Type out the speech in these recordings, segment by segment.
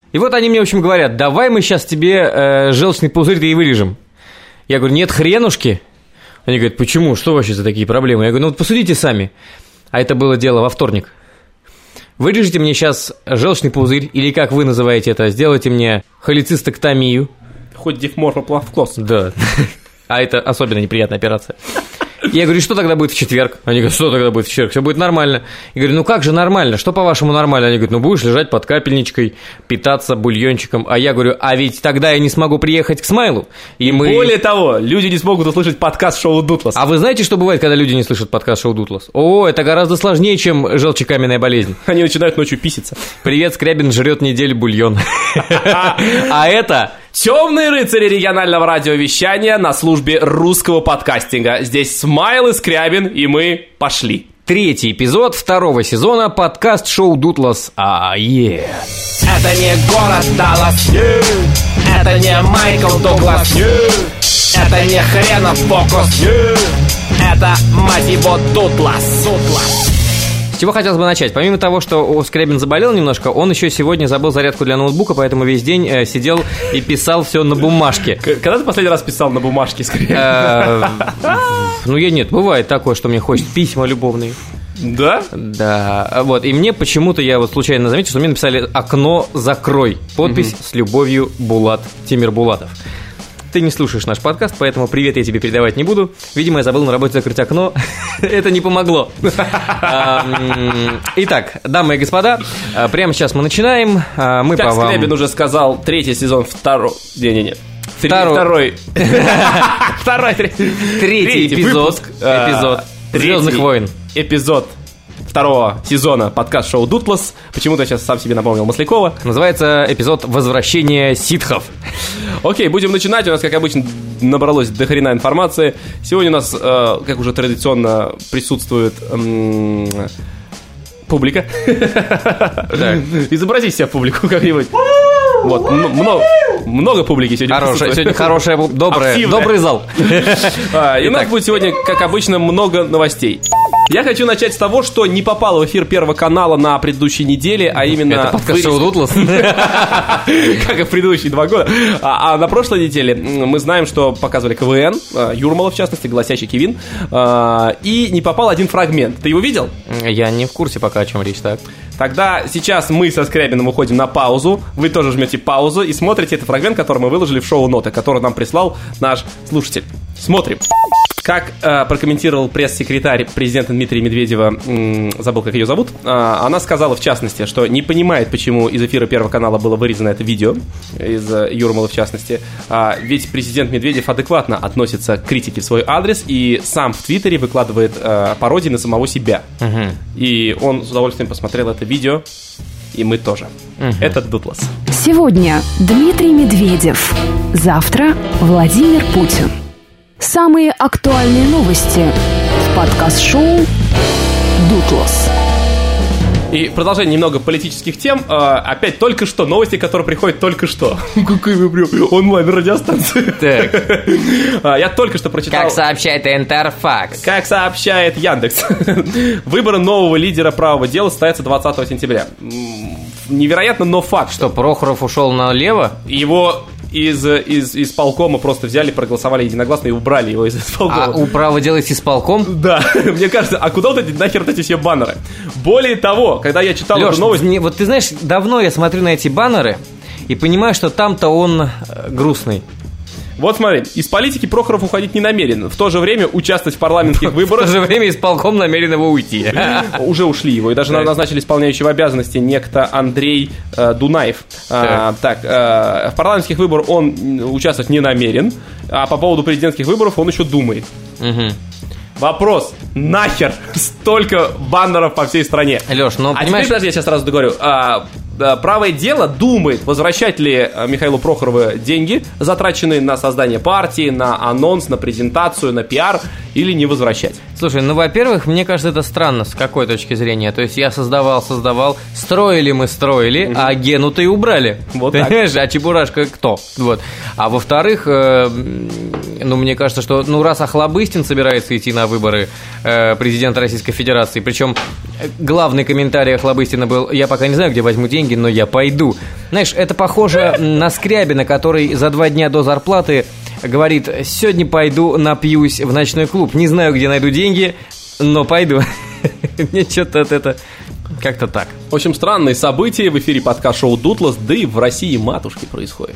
И вот они мне, в общем, говорят, давай мы сейчас тебе желчный пузырь-то и вырежем. Я говорю, нет хренушки. Они говорят, почему, что вообще за такие проблемы? Я говорю, ну вот посудите сами. А это было дело во вторник. Вырежите мне сейчас желчный пузырь, или как вы называете это, сделайте мне холецистэктомию. Хоть дифморфоплавкоз. Да. А это особенно неприятная операция. Я говорю, что тогда будет в четверг? Они говорят, что тогда будет в четверг? Все будет нормально. Я говорю, ну как же нормально? Что по-вашему нормально? Они говорят, ну будешь лежать под капельничкой, питаться бульончиком. А я говорю, а ведь тогда я не смогу приехать к Смайлу. И мы... Более того, люди не смогут услышать подкаст шоу Дутлас. А вы знаете, что бывает, когда люди не слышат подкаст шоу Дутлас? О, это гораздо сложнее, чем желчекаменная болезнь. Они начинают ночью писиться. Привет, Скрябин жрет неделю бульон. А это... Темные рыцари регионального радиовещания на службе русского подкастинга. Здесь Смайл и Скрябин, и мы пошли. 3-й эпизод 2-го сезона подкаст-шоу Дутлас. Это не город Даллас. Это не Майкл Дуглас. Это не хренов фокус. Это, мать его, Дутлас. С чего хотелось бы начать? Помимо того, что Скрябин заболел немножко, он еще сегодня забыл зарядку для ноутбука, поэтому весь день сидел и писал все на бумажке. Когда ты последний раз писал на бумажке, Скрябин? Ну, нет, бывает такое, что мне хочется письма любовные. Да? Да, вот, и мне почему-то, я вот случайно заметил, что мне написали «Окно закрой», подпись «С любовью, Булат, Тимир Булатов». Ты не слушаешь наш подкаст, поэтому привет я тебе передавать не буду. Видимо, я забыл на работе закрыть окно. Это не помогло. Итак, дамы и господа, прямо сейчас мы начинаем. Мы как Скрябин уже сказал, 3-й сезон, второй... Не-не-не. Второй. Третий эпизод. «Звездных войн». Эпизод 2-го сезона подкаст-шоу Дутлас. Почему-то я сейчас сам себе напомнил Маслякова. Называется эпизод «Возвращение ситхов». Окей, будем начинать. У нас, как обычно, набралось дохрена информации. Сегодня у нас, как уже традиционно, присутствует публика. Изобрази себя публику как-нибудь. Вот, много публики сегодня присутствует. Сегодня хорошая, добрый зал. И у нас будет сегодня, как обычно, много новостей. Я хочу начать с того, что не попало в эфир Первого канала на предыдущей неделе, а именно... Это подкаст-шоу Дутлас? Как и в предыдущие 2 года. А на прошлой неделе мы знаем, что показывали КВН, Юрмала, в частности, «Голосящий Кевин», и не попал один фрагмент. Ты его видел? Я не в курсе пока, о чем речь, так. Тогда сейчас мы со Скрябиным уходим на паузу, вы тоже жмете паузу и смотрите этот фрагмент, который мы выложили в шоу-ноты, который нам прислал наш слушатель. Смотрим. Как прокомментировал пресс-секретарь президента Дмитрия Медведева, забыл, как ее зовут, она сказала, в частности, что не понимает, почему из эфира Первого канала было вырезано это видео, из Юрмала в частности, ведь президент Медведев адекватно относится к критике в свой адрес и сам в Твиттере выкладывает пародии на самого себя. И он с удовольствием посмотрел это видео, и мы тоже. Это Дутлас. Сегодня Дмитрий Медведев, завтра Владимир Путин. Самые актуальные новости в подкаст-шоу «Дутлас». И продолжение немного политических тем. Опять только что, новости, которые приходят только что. Какая вы прям онлайн-радиостанция. Так. Я только что прочитал... Как сообщает Интерфакс. Как сообщает Яндекс. Выборы нового лидера правого дела состоятся 20 сентября. Невероятно, но факт. Что, Прохоров ушел налево? Его... Из исполкома просто взяли, проголосовали единогласно и убрали его из исполкома. А у права делать исполком? Да, мне кажется, а куда вот эти нахер вот эти все баннеры? Более того, когда я читал Лёш, эту новость... вот ты знаешь, давно я смотрю на эти баннеры и понимаю, что там-то он грустный. Вот смотри, из политики Прохоров уходить не намерен. В то же время участвовать в парламентских выборах... В то же время исполком намерен его уйти. Уже ушли его. И даже назначили исполняющего обязанности некто Андрей Дунаев. В парламентских выборах он участвовать не намерен. А по поводу президентских выборов он еще думает. Вопрос. Нахер столько баннеров по всей стране? Леш, ну, понимаешь... теперь, я сейчас сразу договорю. Правое дело думает, возвращать ли Михаилу Прохорову деньги, затраченные на создание партии, на анонс, на презентацию, на пиар, или не возвращать. Слушай, ну, во-первых, мне кажется, это странно, с какой точки зрения. То есть я создавал, строили мы, а Гену-то и убрали. Вот понимаешь, а Чебурашка кто? Вот. А во-вторых, Ну, мне кажется, что, раз Охлобыстин собирается идти на выборы президента Российской Федерации, причем главный комментарий Охлобыстина был: я пока не знаю, где возьму деньги, но я пойду. Знаешь, это похоже на Скрябина, который за 2 дня до зарплаты говорит: сегодня пойду напьюсь в ночной клуб, не знаю, где найду деньги, но пойду. Мне что-то это как-то так. В общем, странные события в эфире подкаст-шоу «Дутлас», да и в России матушки происходят.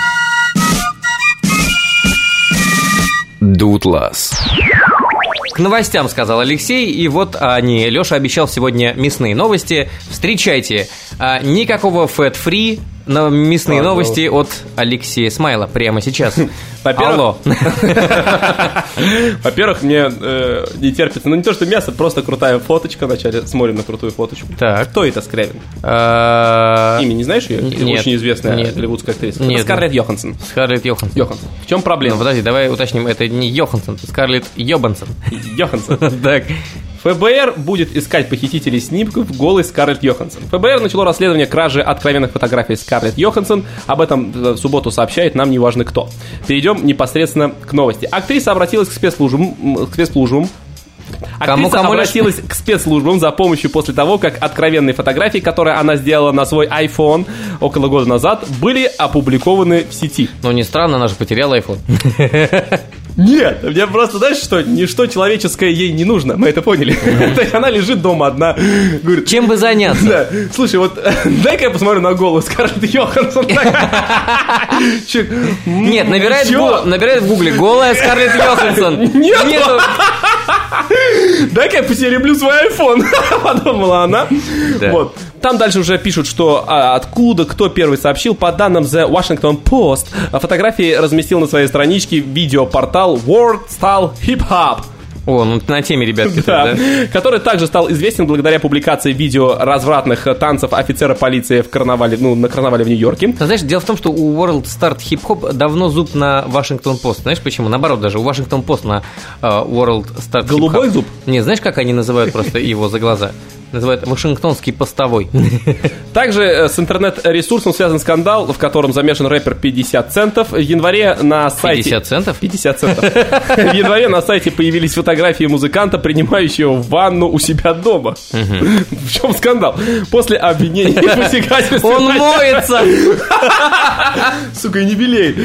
Дутлас. К новостям, сказал Алексей, и вот они. Леша обещал сегодня мясные новости. Встречайте. Никакого фэт-фри, но мясные новости от Алексея Смайла прямо сейчас. Алло. Во-первых, мне не терпится, не то, что мясо, просто крутая фоточка. Вначале смотрим на крутую фоточку. Так. Кто это Скрябин? Имя не знаешь ее? Нет. Очень известная голливудская актриса. Нет. Скарлетт Йоханссон. Скарлетт Йоханссон. В чем проблема? Подожди, давай уточним, это не Йоханссон, это Скарлетт Йобанссон. Йоханссон. Так. ФБР будет искать похитителей снимков голой Скарлетт Йоханссон. ФБР начало расследование кражи откровенных фотографий Скарлетт Йоханссон. Об этом в субботу сообщает нам неважно кто. Перейдем непосредственно к новости. Актриса обратилась к спецслужбам. Актриса обратилась к спецслужбам за помощью после того, как откровенные фотографии, которые она сделала на свой iPhone около года назад, были опубликованы в сети. Ну, не странно, она же потеряла iPhone. Нет, мне просто, знаешь что, ничто человеческое ей не нужно, мы это поняли. То есть она лежит дома одна, говорит... Чем бы заняться? Да, слушай, вот дай-ка я посмотрю на голову Скарлетт Йоханссон. Нет, набирает в гугле голая Скарлетт Йоханссон. Нету. Дай-ка я посереблю свой iPhone, подумала она. Вот. Там дальше уже пишут, что откуда, кто первый сообщил. По данным The Washington Post, фотографии разместил на своей страничке видеопортал World Style Hip Hop. О, ну на теме, ребятки. Да. Который также стал известен благодаря публикации видео развратных танцев офицера полиции в карнавале, на карнавале в Нью-Йорке. Ты знаешь, дело в том, что у World Start Hip Hop давно зуб на Washington Post. Знаешь почему? Наоборот, даже у Washington Post на World Start Hip Hop. Голубой зуб? Не, знаешь, как они называют просто его за глаза? Называют Вашингтонский постовой. Также с интернет-ресурсом связан скандал, в котором замешан рэпер 50 центов. В январе на сайте... 50 центов? 50 центов. В январе на сайте появились фотографии музыканта, принимающего ванну у себя дома. В чем скандал? После обвинения в посягательстве... Он моется! Сука, и не белей.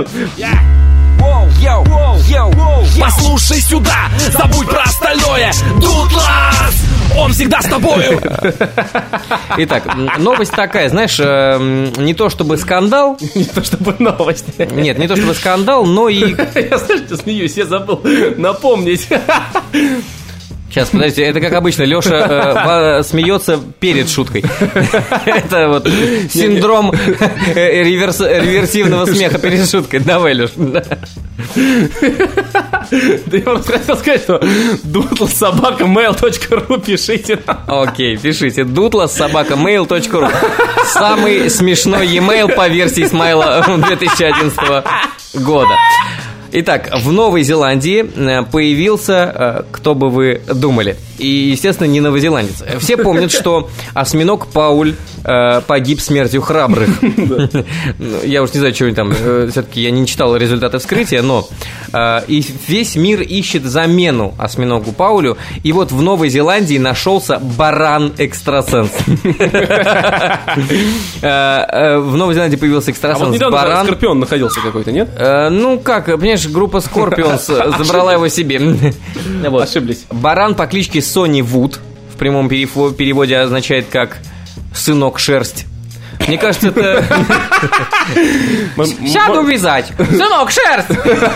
Послушай сюда, забудь про остальное. Дутлас! Он всегда с тобою. Итак, новость такая, знаешь, не то чтобы скандал. Не то чтобы новость. Нет, не то чтобы скандал, но и... Я, знаешь, что смеюсь, я забыл напомнить. Сейчас, подождите, это как обычно, Леша смеется перед шуткой. Это вот синдром реверсивного смеха перед шуткой. Давай, Леша. Да я просто хотел сказать, что dutlas@mail.ru пишите. Окей, пишите dutlas@mail.ru. Самый смешной e-mail по версии Смайла 2011 года. Итак, в Новой Зеландии появился, кто бы вы думали, и, естественно, не новозеландец. Все помнят, что осьминог Пауль погиб смертью храбрых. Я уж не знаю, что они там, все-таки я не читал результаты вскрытия, но и весь мир ищет замену осьминогу Паулю, и вот в Новой Зеландии нашелся баран-экстрасенс. В Новой Зеландии появился экстрасенс-баран. А вот недавно Скорпион находился какой-то, нет? Ну как, понимаешь, группа Scorpions забрала его себе. Ошиблись. Баран по кличке Сони Вуд в прямом переводе означает как «сынок шерсть». Мне кажется, это... Сяду вязать. Сынок шерсть.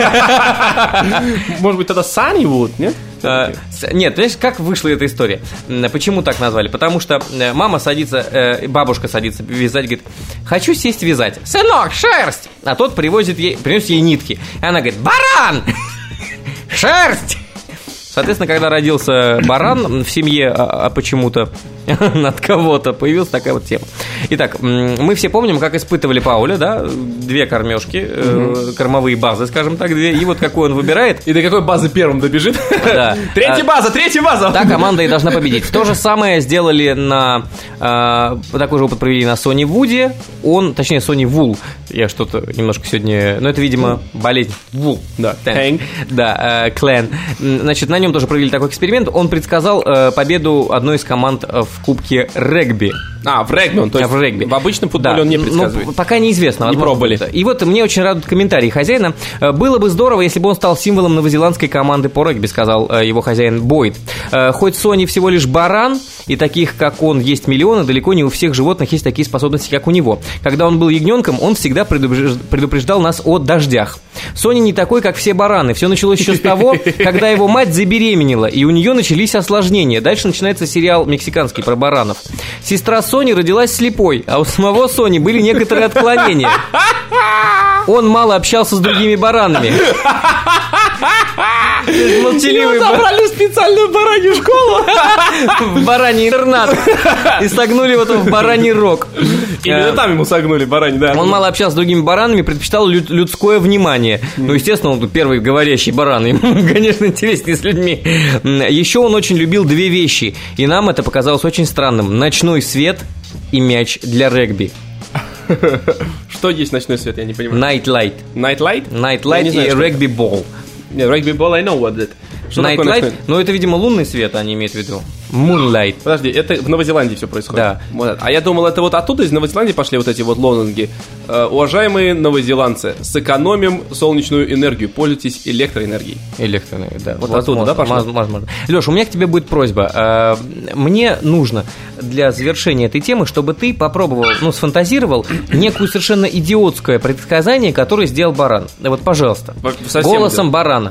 Может быть, тогда Санни Вуд, нет? Нет, знаешь, как вышла эта история? Почему так назвали? Потому что мама садится, бабушка садится вязать, говорит: хочу сесть вязать. Сынок, шерсть! А тот приносит ей нитки. И она говорит: баран! Шерсть! Соответственно, когда родился баран в семье, почему-то над кого-то, появилась такая вот тема. Итак, мы все помним, как испытывали Пауля, да, 2 кормежки, кормовые базы, скажем так, 2, и вот какую он выбирает. И до какой базы первым добежит? Да. Третья база! Та команда и должна победить. То же самое сделали такой же опыт провели на Сони Вуде. Точнее, Сони Вул. Я что-то немножко сегодня... это, видимо, болезнь. Вул. Да. Да, Клен. Значит, на нем тоже провели такой эксперимент. Он предсказал победу одной из команд в Кубке регби. В регби он, то есть в регби. В обычном футболе он не предсказывает. Пока неизвестно. Не пробовали. И вот мне очень радует комментарий хозяина. Было бы здорово, если бы он стал символом новозеландской команды по регби, сказал его хозяин Бойд. Хоть Сони всего лишь баран, и таких, как он, есть миллионы, далеко не у всех животных есть такие способности, как у него. Когда он был ягненком, он всегда предупреждал нас о дождях. Сони не такой, как все бараны. Все началось еще с того, когда его мать забеременела, и у нее начались осложнения. Дальше начинается сериал мексиканский про баранов. Сестра Сони родилась слепой, а у самого Сони были некоторые отклонения. Он мало общался с другими баранами. Молчаливый. Его забрали в специальную баранью школу. В бараний интернат. И согнули его в бараний рог. Именно там ему согнули барани, да. Он мало общался с другими баранами, предпочитал людское внимание. Естественно, он первый говорящий баран. Ему, конечно, интереснее с людьми. Еще он очень любил 2 вещи. И нам это показалось очень странным. Ночной свет и мяч для регби. Что есть ночной свет, я не понимаю. Night light. Night light? Night light и rugby ball. Нет, rugby ball, I know what that. Night light, это, видимо, лунный свет, они имеют в виду. Moonlight. Подожди, это в Новозеландии все происходит. Да. Вот. А я думал, это вот оттуда из Новозеландии пошли вот эти вот лозунги. Уважаемые новозеландцы, сэкономим солнечную энергию, пользуйтесь электроэнергией. Электроэнергия, да. Вот оттуда, да, пошло? Возможно. Леш, у меня к тебе будет просьба. Мне нужно для завершения этой темы, чтобы ты попробовал, сфантазировал некую совершенно идиотское предсказание, которое сделал баран. Вот, пожалуйста. Голосом барана.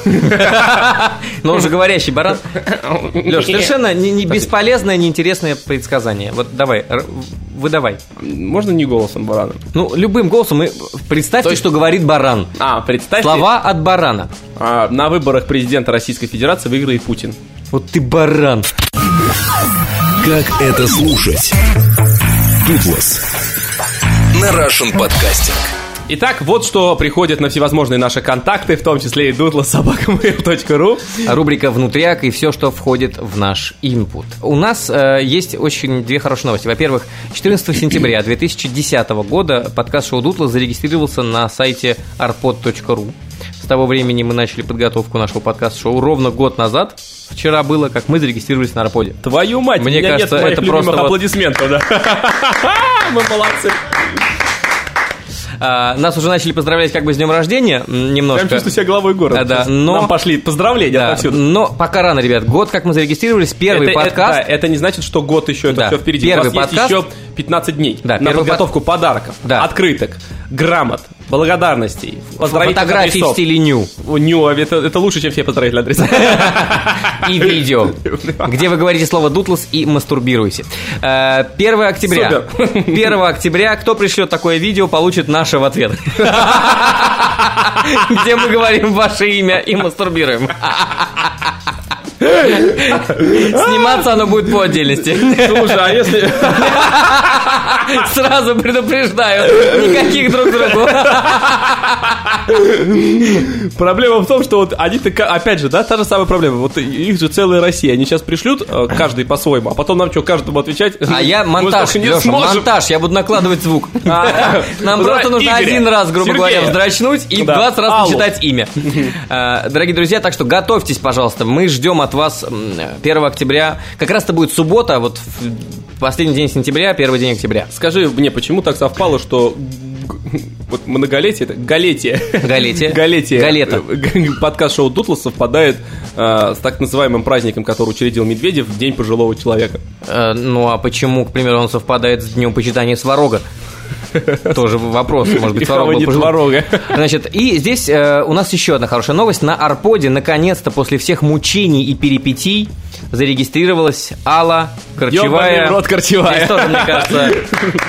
Но он же говорящий баран. Леш, совершенно не бесполезное, неинтересное предсказание. Вот давай, выдавай. Можно не голосом барана? Любым голосом. Представьте, что говорит баран. Представьте. Слова от барана. На выборах президента Российской Федерации выиграет Путин. Вот ты баран. Как это слушать? Дутлас на Russian Podcasting. Итак, вот что приходит на всевозможные наши контакты, в том числе и dutlas@mail.ru. Рубрика «Внутряк» и все, что входит в наш инпут. У нас есть очень 2 хорошие новости. Во-первых, 14 сентября 2010 года подкаст-шоу «Дутлас» зарегистрировался на сайте arpod.ru. С того времени мы начали подготовку нашего подкаст-шоу. Ровно год назад, вчера было, как мы зарегистрировались на Арподе. Твою мать, мне кажется, нет моих это любимых просто аплодисментов, да. Мы молодцы. Нас уже начали поздравлять как бы с днем рождения немножко. Прям чувствую себя главой города. Да, но... Нам пошли поздравления отовсюду. Но пока рано, ребят. Год, как мы зарегистрировались, первый подкаст. Это не значит, что год еще, это все впереди. Первый У вас подкаст. есть еще 15 дней на первый подготовку подарков, открыток, грамот, благодарностей, поздравительных фотографий адресов. в стиле ню. Ню, это лучше, чем все поздравительные адреса. И видео, где вы говорите слово «дутлас» и мастурбируете. 1 октября. 1 октября кто пришлет такое видео, получит наше в ответ. Где мы говорим ваше имя и мастурбируем. Сниматься оно будет по отдельности. Слушай, а если... Сразу предупреждаю, никаких друг другу. Проблема в том, что вот они, опять же, да, та же самая проблема. Вот их же целая Россия. Они сейчас пришлют, каждый по-своему, а потом нам что, каждому отвечать? А я монтаж, Леша, монтаж, я буду накладывать звук. Нам просто нужно один раз, грубо говоря, вздрачнуть и 20 раз почитать имя. Дорогие друзья, так что готовьтесь, пожалуйста. Мы ждем от вас 1 октября. Как раз это будет суббота, вот последний день сентября, первый день октября. Скажи мне, почему так совпало, что вот многолетие, это галетие. Галета. Подкаст-шоу «Дутлас» совпадает с так называемым праздником, который учредил Медведев, в День пожилого человека. А почему, к примеру, он совпадает с Днем почитания Сварога? Тоже вопрос, может быть, Сварог был пожилой. Значит, и здесь у нас еще одна хорошая новость. На Арподе, наконец-то, после всех мучений и перипетий, зарегистрировалась Алла Корчевая. Ёбаный в рот Корчевая. Здесь тоже, мне кажется...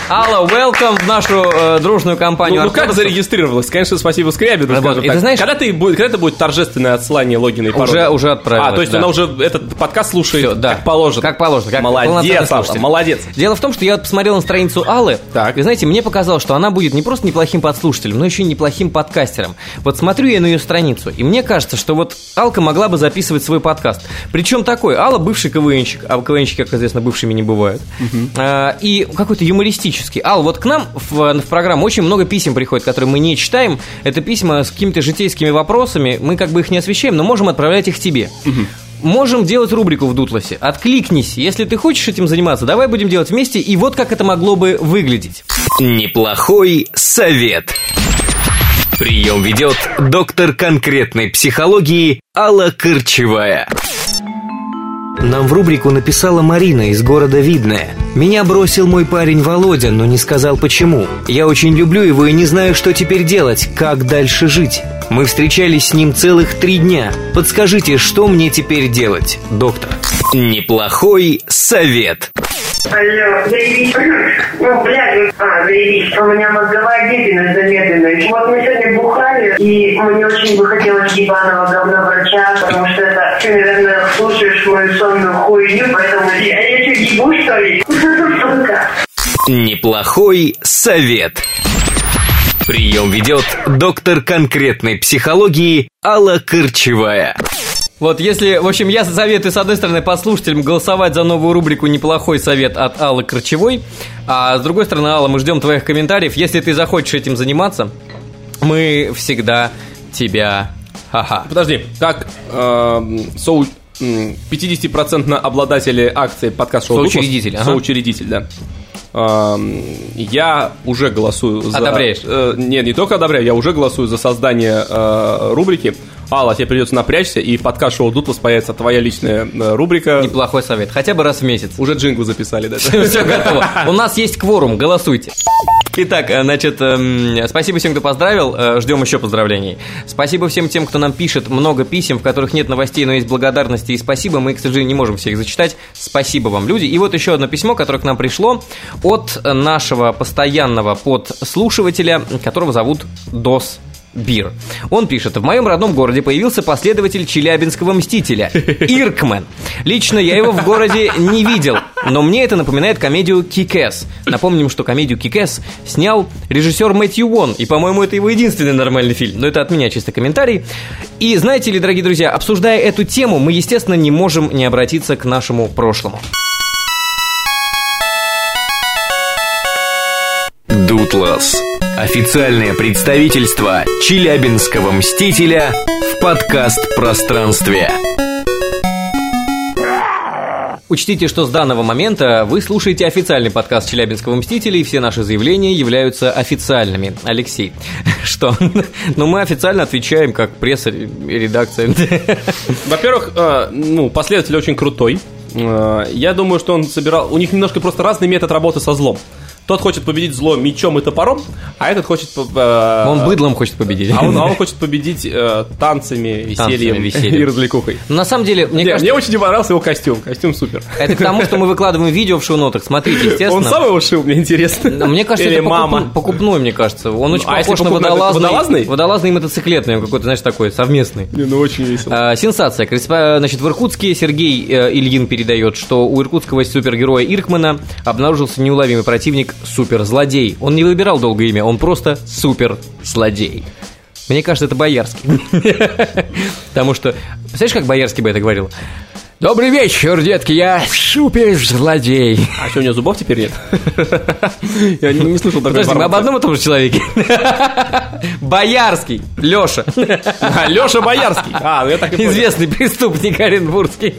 Алла, welcome в нашу дружную компанию. Ну как зарегистрировалась? Конечно, спасибо Скрябину, скажем так. Знаешь, когда это будет торжественное отсылание логина и пароля? Уже отправилась. То есть она уже этот подкаст слушает Всё, да. как положено. Как положено. Как молодец, Алла, молодец. Дело в том, что я посмотрел на страницу Аллы, Так. и, знаете, мне показалось, что она будет не просто неплохим подслушателем, но еще и неплохим подкастером. Вот смотрю я на ее страницу, и мне кажется, что вот Алка могла бы записывать свой подкаст. Причем такой, Алла бывший КВНщик, а КВНщики, как известно, бывшими не бывают. И какой-то юмористический. Алла, вот к нам в программу очень много писем приходит, которые мы не читаем. Это письма с какими-то житейскими вопросами. Мы как бы их не освещаем, но можем отправлять их тебе. Можем делать рубрику в Дутласе. Откликнись. Если ты хочешь этим заниматься, давай будем делать вместе. И вот как это могло бы выглядеть. Неплохой совет. Прием ведет доктор конкретной психологии Алла Корчевая. Нам в рубрику написала Марина из города Видное. Меня бросил мой парень Володя, но не сказал почему. Я очень люблю его и не знаю, что теперь делать, как дальше жить. Мы встречались с ним целых 3 дня. Подскажите, что мне теперь делать, доктор? Неплохой совет. Алло, заявись. Заявись. У меня мозговая деятельность замедленная. Вот мы сегодня бухали, и мне очень бы хотелось ебаного говноврача, потому что это ты, наверное, слушаешь мою сонную хуйню, поэтому я что, ебу, что ли? Сука. Неплохой совет. Прием ведет доктор конкретной психологии Алла Корчевая. Вот если, в общем, я советую, с одной стороны, послушателям голосовать за новую рубрику «Неплохой совет» от Аллы Корчевой, а с другой стороны, Алла, мы ждем твоих комментариев. Если ты захочешь этим заниматься, мы всегда тебя... Подожди, как 50% обладатели акции подкаст-шоу Соучредитель, «Дутлас», соучредитель, да. Я уже голосую за... Одобряешь? Нет, не только одобряю, я уже голосую за создание рубрики. Алла, тебе придется напрячься, и в подкаст-шоу «Дутлас» появится твоя личная рубрика. Неплохой совет, хотя бы раз в месяц. Уже джингл записали, да? Все готово. У нас есть кворум, голосуйте. Итак, значит, спасибо всем, кто поздравил, ждем еще поздравлений. Спасибо всем тем, кто нам пишет много писем, в которых нет новостей, но есть благодарности и спасибо. Мы, к сожалению, не можем все их зачитать. Спасибо вам, люди. И вот еще одно письмо, которое к нам пришло от нашего постоянного подслушивателя, которого зовут Дос Бир. Он пишет: в моем родном городе появился последователь челябинского мстителя Иркмен. Лично я его в городе не видел, но мне это напоминает комедию «Kick-Ass». Напомним, что комедию «Kick-Ass» снял режиссер Мэтью Вон, и, по-моему, это его единственный нормальный фильм. Но это от меня чисто комментарий. И знаете ли, дорогие друзья, обсуждая эту тему, мы, естественно, не можем не обратиться к нашему прошлому. Дутлас. Официальное представительство челябинского мстителя в подкаст-пространстве. Учтите, что с данного момента вы слушаете официальный подкаст «Челябинского мстителя», и все наши заявления являются официальными. Алексей, что? Ну, мы официально отвечаем, как пресса и редакция. Во-первых, последователь очень крутой. Я думаю, что он собирал... У них немножко просто разный метод работы со злом. Тот хочет победить зло мечом и топором, а этот хочет... Он быдлом хочет победить. А он хочет победить танцами, весельем и развлекухой. Но на самом деле, мне кажется... Мне очень понравился его костюм. Костюм супер. Это к тому, что мы выкладываем видео в шоу-нотах. Смотрите, естественно... Он сам его шил, мне интересно. Мне кажется, или это мама. Покупной, мне кажется. Он очень похож на водолазный? Водолазный и мотоциклетный. Он какой-то, знаешь, такой совместный. Очень весело. Сенсация. Значит, в Иркутске Сергей Ильин передает, что у иркутского супергероя Иркмена обнаружился неуловимый противник — суперзлодей. Он не выбирал долгое имя, он просто суперзлодей. Мне кажется, это Боярский. Потому что... Представляешь, как Боярский бы это говорил? Добрый вечер, детки, я суперзлодей. А что, у него зубов теперь нет? Я не слышал такой информации. Подожди, мы об одном и том же человеке. Боярский, Леша. Леша Боярский. Я так и понял. Известный преступник оренбургский.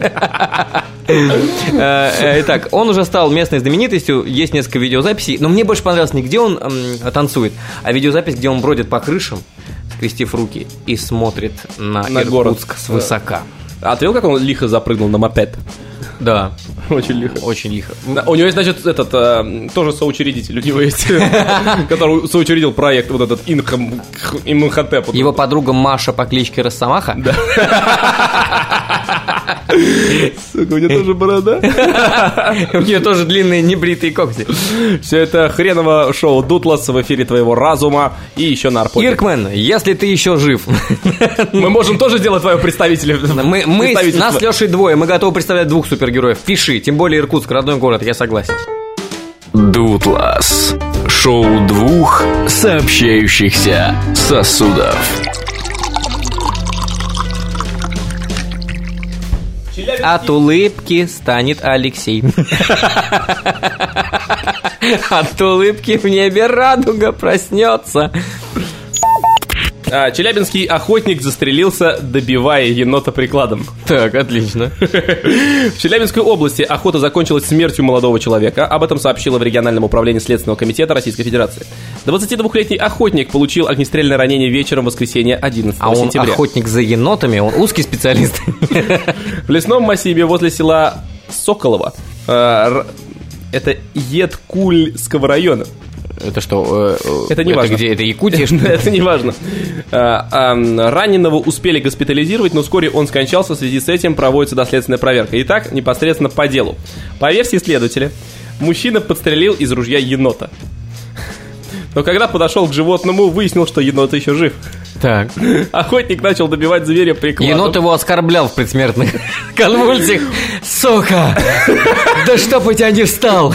Итак, он уже стал местной знаменитостью. Есть несколько видеозаписей. Но мне больше понравилось не где он танцует, а видеозапись, где он бродит по крышам, скрестив руки, и смотрит на Иркутск свысока. А ты видел, как он лихо запрыгнул на мопед? Да. Очень лихо. Очень лихо. У него есть, значит, тоже соучредитель. У него есть, который соучредил проект вот этот Имхотеп. Его подруга Маша по кличке Росомаха. Да. Сука, у нее тоже борода. У нее тоже длинные небритые когти. Все это хреново шоу Дутлас в эфире твоего разума и еще на Арподе. Иркмен, если ты еще жив. Мы можем тоже делать твое представительство. Нас с Лешей двое, мы готовы представлять двух супергероев. Пиши, тем более Иркутск, родной город, я согласен. Дутлас. Шоу двух сообщающихся сосудов. От улыбки станет Алексей. От улыбки в небе радуга проснется. Челябинский охотник застрелился, добивая енота прикладом. Так, отлично. В Челябинской области охота закончилась смертью молодого человека. Об этом сообщило в региональном управлении Следственного комитета Российской Федерации. 22-летний охотник получил огнестрельное ранение вечером воскресенья 11 сентября. А он охотник за енотами, он узкий специалист. В лесном массиве возле села Соколово, это Едкульского района. Это что? Это не важно. Где? Это Якутия? Это не важно. Раненого успели госпитализировать, но вскоре он скончался. В связи с этим проводится доследственная проверка. Итак, непосредственно по делу. По версии следователя, мужчина подстрелил из ружья енота. Но когда подошел к животному, выяснил, что енот еще жив. Так. Охотник начал добивать зверя прикладом. Енот его оскорблял в предсмертных конвульсиях. Сука! Да чтоб у тебя не встал!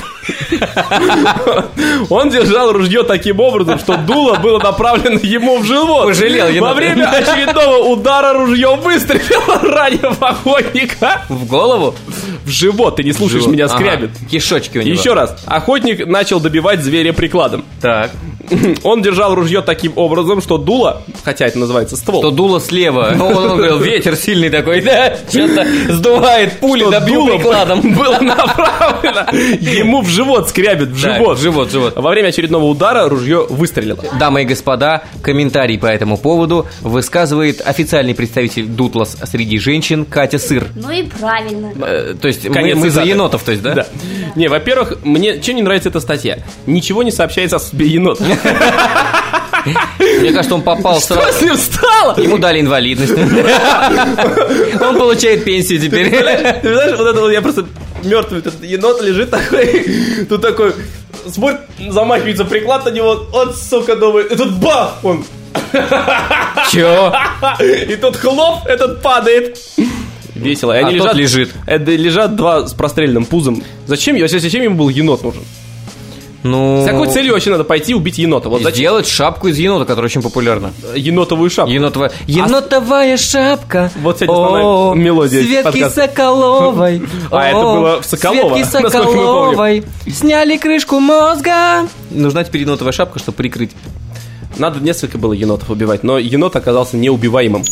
Он держал ружье таким образом, что дуло было направлено ему в живот. Пожалел енота. Во время очередного удара ружье выстрелило, ранив охотника. В голову? В живот. Ты не слушаешь меня, Скрябин. Ага. Кишочки у него. Еще раз. Охотник начал добивать зверя прикладом. Так. Он держал ружье таким образом, что дуло, хотя это называется ствол. То дуло слева. Он говорил, ветер сильный такой, да? Что-то сдувает пули, добью прикладом. Было направлено ему в живот, Скрябин, в живот. В живот. Во время очередного удара ружье выстрелило. Дамы и господа, комментарий по этому поводу высказывает официальный представитель Дутлас среди женщин Катя Сыр. Ну и правильно. То есть мы за енотов, то есть, да? Да. Не, во-первых, мне чем не нравится эта статья? Ничего не сообщается о судьбе енота. Мне кажется, он попал сразу. Что с ним стало? Ему дали инвалидность. Он получает пенсию теперь. Ты знаешь, вот это вот я просто мертвый, этот енот лежит такой, тут такой, смотрит, замахивается приклад на него, он, сука, думает, и тут бах, он. Чё? И тут хлоп, этот падает. Весело. И они тот лежит. Лежат два с простреленным пузом. Зачем ему был енот нужен? Ну... С какой целью вообще надо пойти убить енота? Вот сделать шапку из енота, которая очень популярна. Енотовую шапку. Енотовая шапка. Вот сегодня основная мелодия. Светки Соколовой. Это было в Соколово. Светки Соколовой. Сняли крышку мозга. Нужна теперь енотовая шапка, чтобы прикрыть. Надо несколько было енотов убивать, но енот оказался неубиваемым.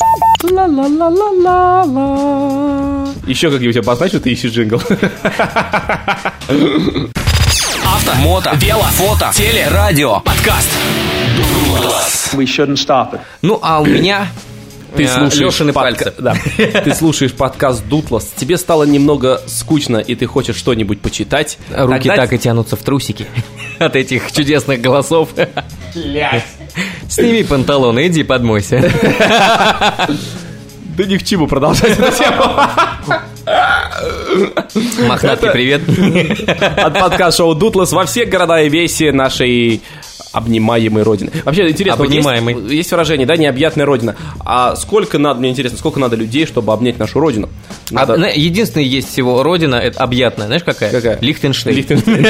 Ла-ла-ла-ла-ла-ла. Еще как я у тебя позначу, ты ищешь джингл. Авто, мото, вело, фото, теле, радио, подкаст. We shouldn't stop it. Ну, а у меня... Ты слушаешь Лешины пальцы. Да. Ты слушаешь подкаст Дутлас, тебе стало немного скучно, и ты хочешь что-нибудь почитать. Руки так и тянутся в трусики от этих чудесных голосов. Сними панталоны, иди подмойся. Да ни к чему продолжать эту тему. Мохнатки, привет. От подкаст-шоу Дутлас во все города и веси нашей обнимаемой родины. Вообще интересно, обнимаемой. Есть выражение, да, необъятная родина. А сколько надо, мне интересно, сколько надо людей, чтобы обнять нашу родину? Единственное есть всего родина, это объятная. Знаешь, какая? Лихтенштейн.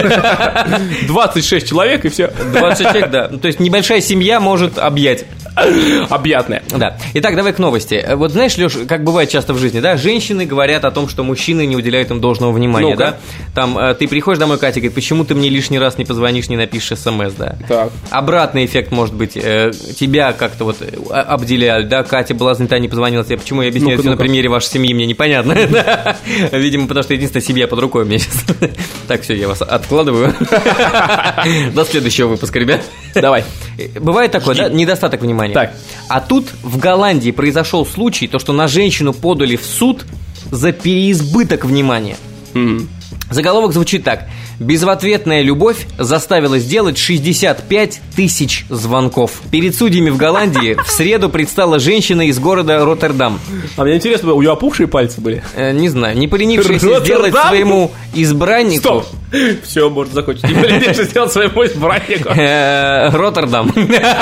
26 человек и все. 20 человек, да. То есть небольшая семья может объять. Объятная. Да. Итак, давай к новости. Вот знаешь, Леш, как бывает часто в жизни, да, женщины говорят о том, что мужчины не уделяют им должного внимания, да? Там ты приходишь домой, Катя, говорит, почему ты мне лишний раз не позвонишь, не напишешь смс, да? Так. Обратный эффект может быть, тебя как-то вот обделяют, да, Катя была занята, не позвонила тебе, почему я объясняю все на примере вашей семьи, мне непонятно. Видимо, потому что единственная семья под рукой у меня сейчас. Так, все, я вас откладываю. До следующего выпуска, ребят. Давай. Бывает такое, да, недостаток внимания. Так. А тут в Голландии произошел случай, то, что на женщину подали в суд за переизбыток внимания. Mm-hmm. Заголовок звучит так. Безответная любовь заставила сделать 65 тысяч звонков. Перед судьями в Голландии в среду предстала женщина из города Роттердам. А мне интересно, у нее опухшие пальцы были? Не знаю, не поленившаяся сделать своему избраннику... Стоп! Все, можно закончить. Не поленившаяся сделать своему избраннику. Роттердам.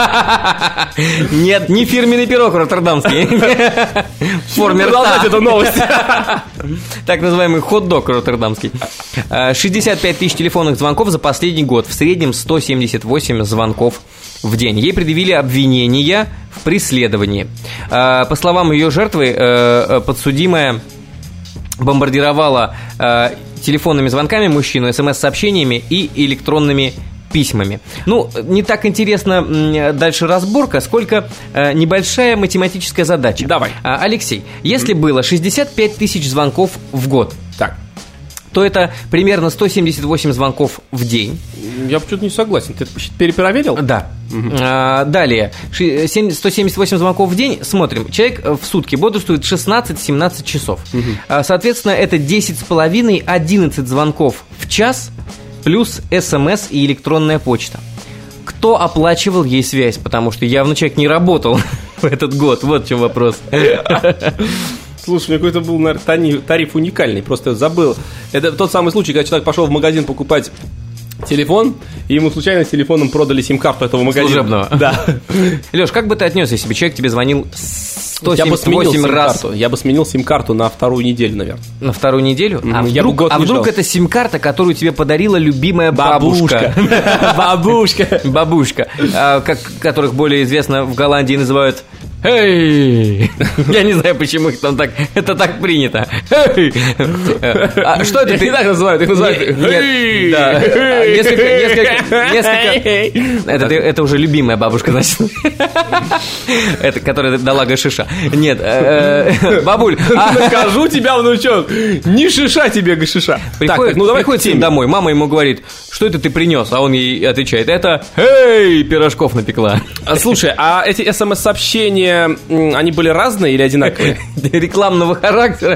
Нет, не фирменный пирог роттердамский. В форме рта. Эту новость. Так называемый хот-дог роттердамский. 65 тысяч телефонных звонков за последний год. В среднем 178 звонков в день. Ей предъявили обвинения в преследовании. По словам ее жертвы, подсудимая бомбардировала телефонными звонками мужчину, смс-сообщениями и электронными письмами. Ну, не так интересно дальше разборка, сколько небольшая математическая задача. Давай. Алексей, если было 65 тысяч звонков в год, Так. то это примерно 178 звонков в день. Я почему-то не согласен. Ты перепроверил? Да. Далее. 178 звонков в день. Смотрим. Человек в сутки бодрствует 16-17 часов. Соответственно, это 10,5-11 звонков в час плюс СМС и электронная почта. Кто оплачивал ей связь? Потому что явно человек не работал в этот год. Вот в чем вопрос. Слушай, у меня какой-то был, наверное, тариф уникальный. Просто забыл. Это тот самый случай, когда человек пошел в магазин покупать телефон, и ему случайно с телефоном продали сим-карту этого магазина. Служебного. Да. Леш, как бы ты отнес, если бы человек тебе звонил 178 раз? Я бы сменил сим-карту на вторую неделю, наверное. На вторую неделю? Я бы год не вдруг ждал. это сим-карта, которую тебе подарила любимая бабушка? Бабушка, которых более известно в Голландии называют «Эй!» Я не знаю, почему их там так... Это так принято. «Эй!» А что это? Их так называют, их называют «Эй!» Да. Несколько... Это уже любимая бабушка, значит. Это, которая дала гашиша. Нет, бабуль... Накажу тебя, внучок! Не шиша тебе гашиша. Приходит сын домой, мама ему говорит: что это ты принес? А он ей отвечает: это «Эй, пирожков напекла». Слушай, а эти смс-сообщения, они были разные или одинаковые? Рекламного характера.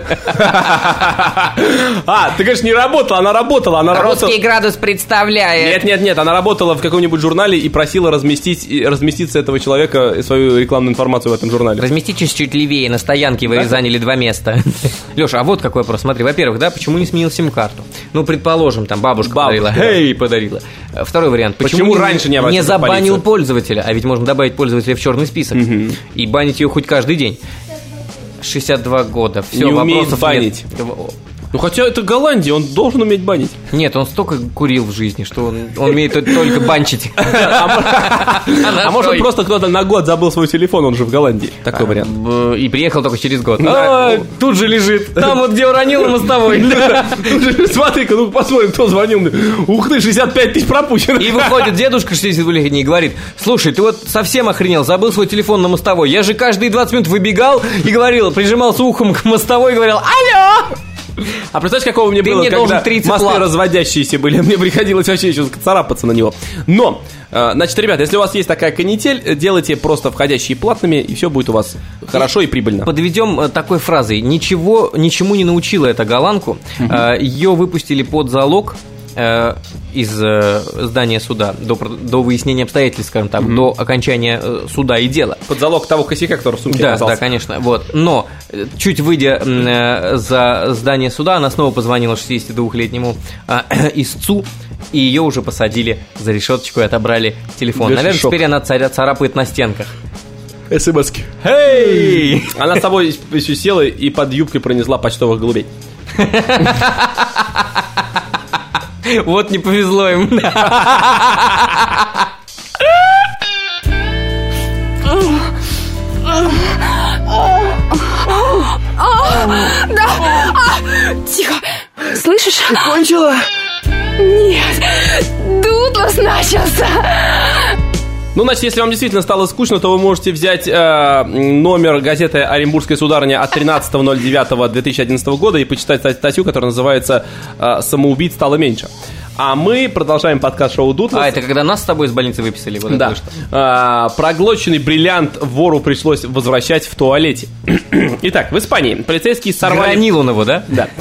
Ты, конечно, не работала, она работала. Русский градус представляет. Нет, она работала в каком-нибудь журнале и просила разместиться этого человека, свою рекламную информацию в этом журнале. Разместитесь чуть левее, на стоянке вы заняли 2 места. Леша, а вот какой вопрос. Смотри, во-первых, да, почему не сменил сим-карту? Ну, предположим, там бабушка подарила. Эй, подарила. Второй вариант. Почему раньше не забанил пользователя? А ведь можно добавить пользователя в черный список. И банить ее хоть каждый день. 62 года. Все, не умеет банить. Нет. Ну, хотя это Голландия, он должен уметь банить. Нет, он столько курил в жизни, что он умеет только банчить. А может, просто кто-то на год забыл свой телефон, он же в Голландии. Такой вариант. И приехал только через год. Тут же лежит. Там вот, где уронил на мостовой. Смотри-ка, ну посмотрим, кто звонил. Ух ты, 65 тысяч пропущено. И выходит дедушка 62-летний и говорит: слушай, ты вот совсем охренел, забыл свой телефон на мостовой. Я же каждые 20 минут выбегал и говорил, прижимался ухом к мостовой и говорил: алло! А представляешь, какого мне было, когда мосты разводящиеся были? Мне приходилось вообще еще царапаться на него. Но, значит, ребята, если у вас есть такая канитель, делайте просто входящие платными, и все будет у вас хорошо и прибыльно. Подведем такой фразой: ничему не научила эта голландку. Ее выпустили под залог из здания суда до выяснения обстоятельств, скажем так, до окончания суда и дела. Под залог того косяка, который в сумке оказался. Да, конечно. Вот. Но, чуть выйдя за здание суда, она снова позвонила 62-летнему истцу, и ее уже посадили за решеточку и отобрали телефон. Наверное, теперь она царапает на стенках. СМСки. Эй! Она с собой еще села и под юбкой пронесла почтовых голубей. Вот не повезло им. Тихо. Слышишь? Ты кончила? Нет. Дутлас начался. Ну, значит, если вам действительно стало скучно, то вы можете взять номер газеты «Оренбургская сударыня» от 13.09.2011 года и почитать статью, которая называется «Самоубийц стало меньше». А мы продолжаем подкаст-шоу «Дутлас». Это когда нас с тобой из больницы выписали? Вот да. Это что? Проглоченный бриллиант вору пришлось возвращать в туалете. Итак, в Испании полицейские сорвали... Гранил он его, да? Да.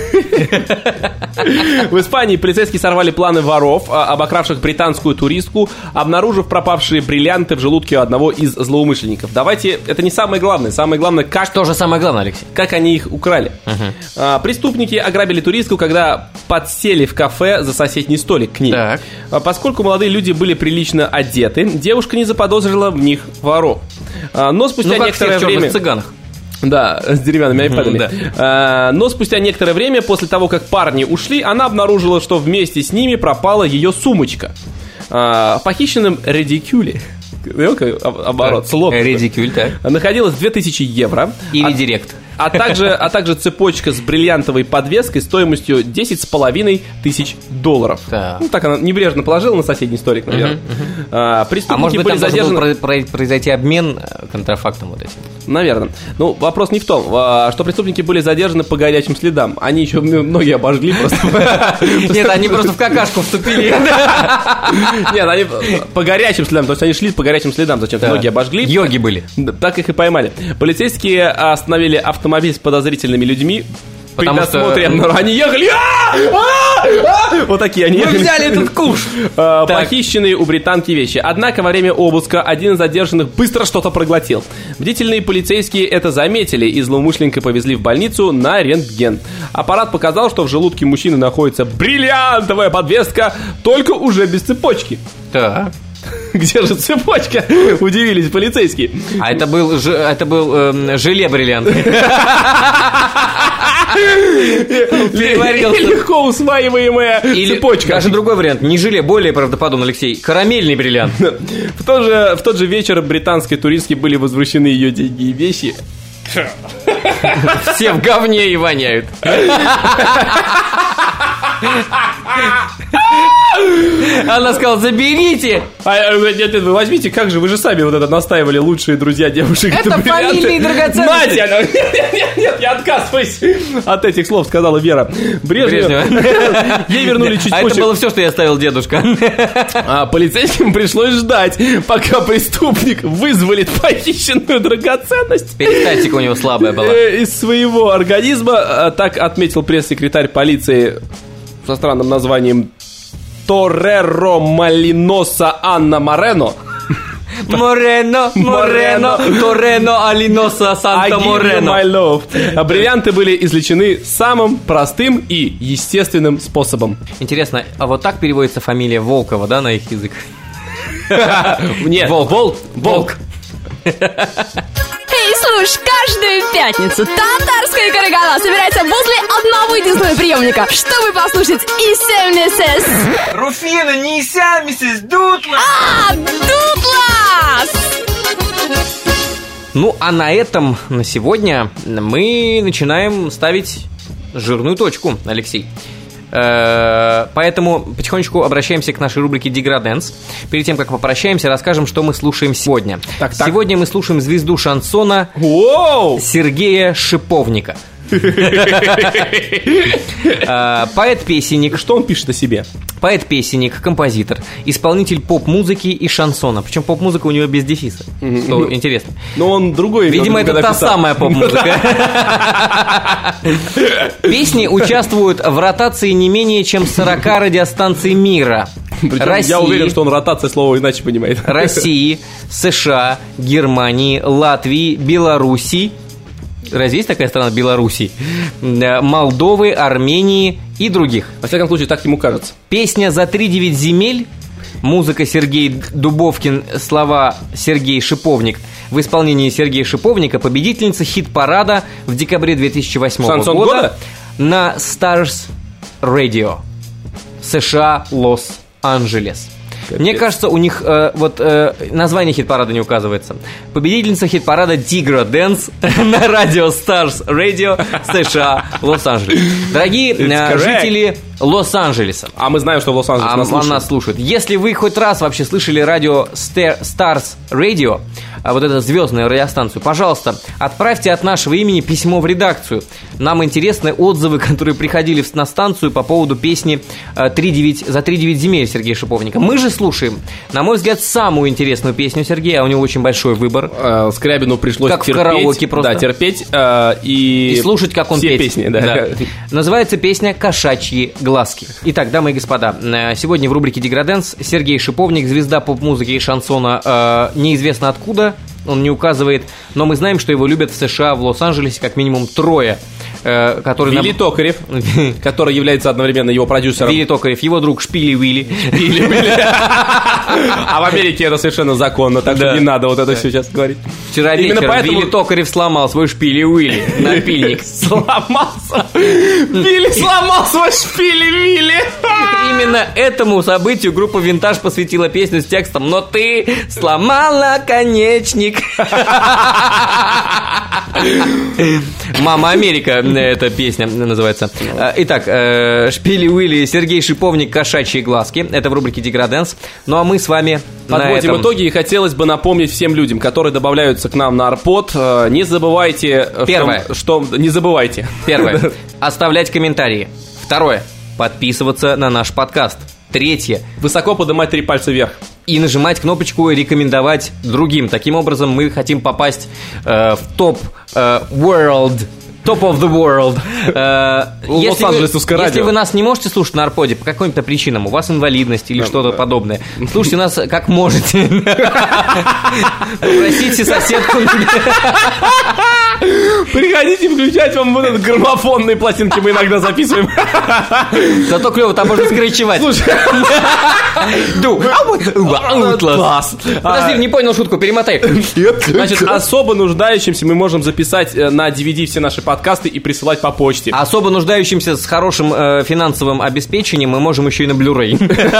В Испании полицейские сорвали планы воров, обокравших британскую туристку, обнаружив пропавшие бриллианты в желудке одного из злоумышленников. Давайте, это не самое главное. Самое главное, как... Что же самое главное, Алексей? Как они их украли. Преступники ограбили туристку, когда подсели в кафе за соседний столик к ней. Так. Поскольку молодые люди были прилично одеты, девушка не заподозрила в них воров. Но спустя некоторое время... в цыганах. Да, с деревянными айпадами. Да. Но спустя некоторое время, после того, как парни ушли, она обнаружила, что вместе с ними пропала ее сумочка. В похищенном редикюле, оборот, слог, редикюль, так. находилось 2000 евро. Или директ. А также цепочка с бриллиантовой подвеской стоимостью 10,5 тысяч долларов. Так. Ну, так она небрежно положила на соседний столик, наверное. Преступники может быть, были там задержаны... должен произойти обмен контрафактом вот этим? Наверное. Ну, вопрос не в том, что преступники были задержаны по горячим следам. Они еще многие обожгли просто. Нет, они просто в какашку вступили. Нет, они по горячим следам. То есть они шли по горячим следам, зачем-то многие обожгли. Йоги были. Так их и поймали. Полицейские остановили автомобиль с подозрительными людьми. При досмотре они ехали. Вот такие они ехали. Мы взяли этот куш. Похищенные у британки вещи. Однако во время обыска один из задержанных быстро что-то проглотил. Бдительные полицейские это заметили, и злоумышленника повезли в больницу на рентген. Аппарат показал, что в желудке мужчины находится бриллиантовая подвеска, только уже без цепочки. Так. Где же цепочка? Удивились полицейские. А это был желе бриллиант. Легко усваиваемая цепочка. Даже другой вариант. Не желе, более правдоподобно, Алексей. Карамельный бриллиант. В тот же вечер британской туристке были возвращены ее деньги и вещи. Все в говне и воняют. Она сказала, заберите. Нет, вы возьмите, как же, вы же сами вот это настаивали, лучшие друзья девушек. Это фамильные драгоценности. Надя, нет, я отказываюсь от этих слов, сказала Вера Брежнева. Ей вернули чуть позже. А это было все, что я оставил дедушка. А полицейским пришлось ждать, пока преступник вызволит похищенную драгоценность. Перистальтика у него слабая была. Из своего организма, так отметил пресс-секретарь полиции со странным названием Торреро Малиноса Анна Морено. Морено, Торрено, Алиноса, Санта Морено. Бриллианты были извлечены самым простым и естественным способом. Интересно, а вот так переводится фамилия Волкова, да, на их язык? Нет, Волк. Эй, слушай, каждую пятницу татарская корыгана собирается возле одного единственного приемника, чтобы послушать «Исем миссис». Руфина, не Исем миссис, Дутлас! Дутлас! Ну, а на этом, на сегодня, мы начинаем ставить жирную точку, Алексей. Поэтому потихонечку обращаемся к нашей рубрике «Деграденс». Перед тем, как попрощаемся, расскем, что мы слушаем сегодня. Так. Сегодня мы слушаем звезду шансона Сергея Шиповника. Поэт-песенник. Что он пишет о себе? Поэт-песенник, композитор, исполнитель поп-музыки и шансона. Причем поп-музыка у него без дефиса, что интересно. Но он другой. Видимо, это та самая поп-музыка. Песни участвуют в ротации не менее чем 40 радиостанций мира. Причем я уверен, что он ротация слова иначе понимает. России, США, Германии, Латвии, Белоруссии. Разве есть такая страна Белоруссии? Молдовы, Армении и других. Во всяком случае, так ему кажется. Песня «За 3-9 земель», музыка Сергей Дубовкин, слова Сергей Шиповник в исполнении Сергея Шиповника, победительница хит-парада в декабре 2008 года на Stars Radio, США, Лос-Анджелес. Мне кажется, у них название хит-парада не указывается. Победительница хит-парада Тигра Дэнс на радио Stars Radio, США, Лос-Анджелес. Дорогие жители Лос-Анджелеса. А мы знаем, что в Лос-Анджелесе нас слушают. Нас слушают. Если вы хоть раз вообще слышали радио Stars Radio, вот эту звездную радиостанцию, пожалуйста, отправьте от нашего имени письмо в редакцию. Нам интересны отзывы, которые приходили на станцию по поводу песни «За 3-9 земель» Сергея Шиповника. Мы же слушаем, на мой взгляд, самую интересную песню Сергея, а у него очень большой выбор. Скрябину пришлось как терпеть. В караоке просто. Да, терпеть и слушать, как он все петь. Песни, да. Называется песня «Кошачьи глазки». Итак, дамы и господа, сегодня в рубрике «Деграденс» Сергей Шиповник, звезда поп-музыки и шансона, неизвестно откуда, он не указывает, но мы знаем, что его любят в США, в Лос-Анджелесе как минимум 3. Вилли Токарев, который является одновременно его продюсером. Вилли Токарев, его друг Шпили Уилли. А в Америке это совершенно законно, так что не надо вот это все сейчас говорить. Вчера вечером Вилли Токарев сломал свой Шпили Уилли. Напильник. Сломался. Вилли сломал свой Шпили Уилли. Именно этому событию группа «Винтаж» посвятила песню с текстом «Но ты сломал наконечник». «Мама Америка» эта песня называется. Итак, Шпили Уилли, Сергей Шиповник, «Кошачьи глазки». Это в рубрике «Деграденс». Ну а мы с вами подводим итоги, и хотелось бы напомнить всем людям, которые добавляются к нам на Арпод, не забывайте... Первое. Не забывайте. Первое. Оставлять комментарии. Второе. Подписываться на наш подкаст. Третье. Высоко поднимать 3 пальца вверх. И нажимать кнопочку «Рекомендовать другим». Таким образом, мы хотим попасть в топ World. Top of the world. Если вы нас не можете слушать на Арподе по каким-то причинам, у вас инвалидность или что-то подобное, слушайте нас как можете. Попросите соседку. Приходите включать вам вот этот граммофонные пластинки, мы иногда записываем. Зато клево, там можно скричевать. Слушай. Класс. Подожди, не понял шутку, перемотай. Значит, особо нуждающимся мы можем записать на DVD все наши подкасты и присылать по почте. Особо нуждающимся с хорошим финансовым обеспечением мы можем еще и на Blu-ray.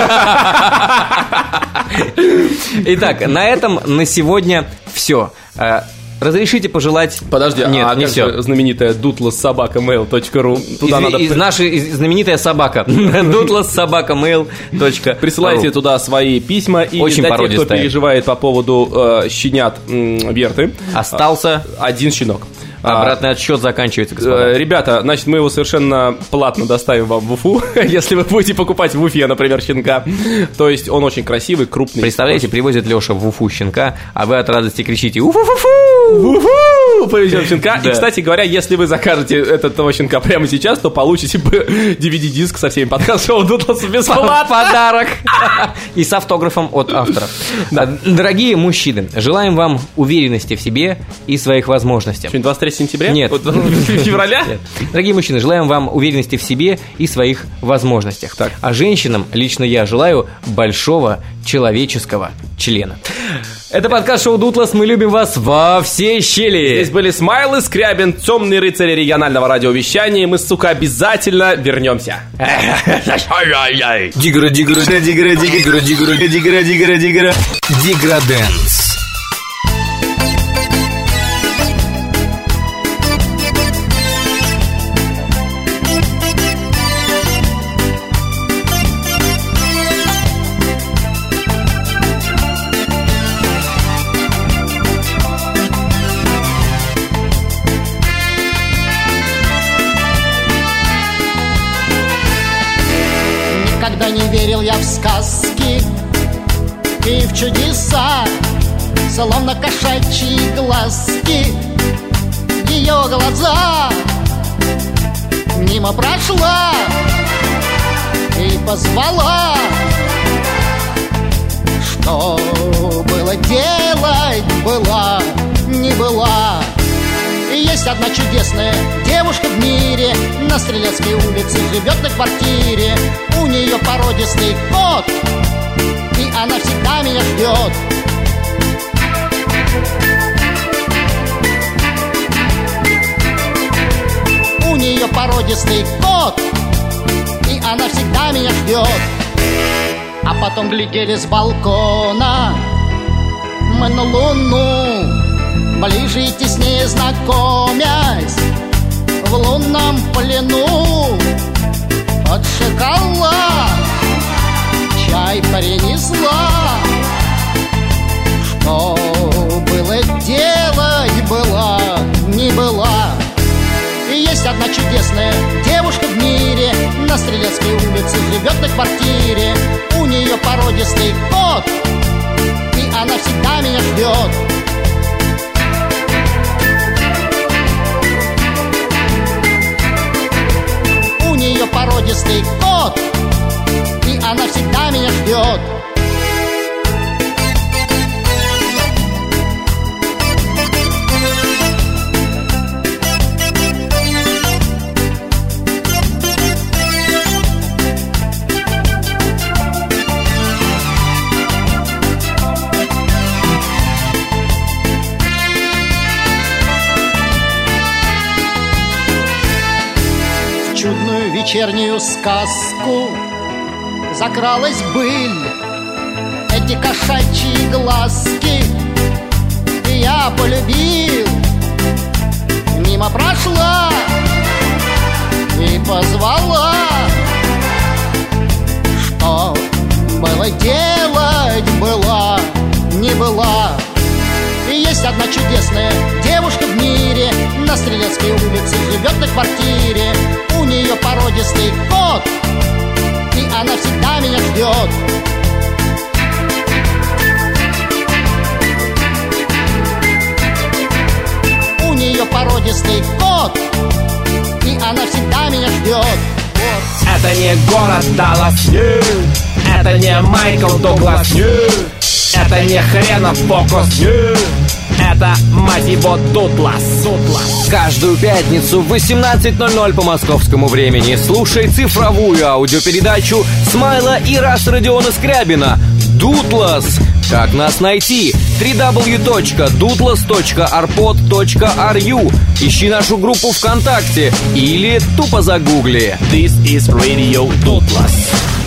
Итак, на этом на сегодня все. Разрешите пожелать... Подожди, нет, не все. Знаменитая dootlassobaka.mail.ru. Туда надо... Наша знаменитая собака. dootlassobaka.mail.ru. Присылайте туда свои письма. И очень для тех, кто переживает по поводу щенят Верты. Остался один щенок. Обратный отсчет заканчивается, господа. Ребята, значит, мы его совершенно платно доставим вам в Уфу, если вы будете покупать в Уфе, например, щенка. То есть он очень красивый, крупный. Представляете, привозит Леша в Уфу щенка, а вы от радости кричите «Уфу-фу-фу!» Уфу! Повезем щенка. Да. И, кстати говоря, если вы закажете этого щенка прямо сейчас, то получите DVD-диск со всеми подкастами Дутласа бесплатно. Подарок. И с автографом от автора. Дорогие мужчины, желаем вам уверенности в себе и своих возможностях. Что, 23 сентября? Нет. Февраля? Нет. Дорогие мужчины, желаем вам уверенности в себе и своих возможностях. Так. А женщинам, лично я, желаю большого человеческого члена. Это подкаст-шоу «Дутлас». Мы любим вас во все щели. Здесь были Смайлы, Скрябин, темные рыцари регионального радиовещания. Мы, сука, обязательно вернемся. Деграденс. Никогда не верил я в сказки и в чудеса, словно кошачьи глазки. Ее глаза мимо прошла и позвала. Что было делать, была, не была. И есть одна чудесная девушка в мире, на Стрелецкой улице живет на квартире. У нее породистый кот, и она всегда меня ждет. У нее породистый кот, и она всегда меня ждет. А потом глядели с балкона мы на луну, ближе и теснее знакомясь в лунном плену. вот шоколад, чай принесла. Что было делать, была, не была. И есть одна чудесная девушка в мире, на Стрелецкой улице живет на квартире. У нее породистый кот, и она всегда меня ждет. У нее породистый кот, и она всегда меня ждет. Чудную вечернюю сказку закралась быль. Эти кошачьи глазки я полюбил. Мимо прошла и позвала. Что было делать, была, не была. И есть одна чудесная девушка в мире, на Стрелецкой улице живет на квартире. У нее породистый кот, и она всегда меня ждет. У нее породистый кот, и она всегда меня ждет. Вот. Это не город Даллас, это не Майкл Дуглас, это не хренов фокус, это, мать его, Дутлас. Каждую пятницу в 18:00 по московскому времени слушай цифровую аудиопередачу Смайла и Рас Родиона Скрябина «Дутлас». Как нас найти? www.dutlas.arpod.ru. Ищи нашу группу ВКонтакте или тупо загугли. This is Radio Дутлас.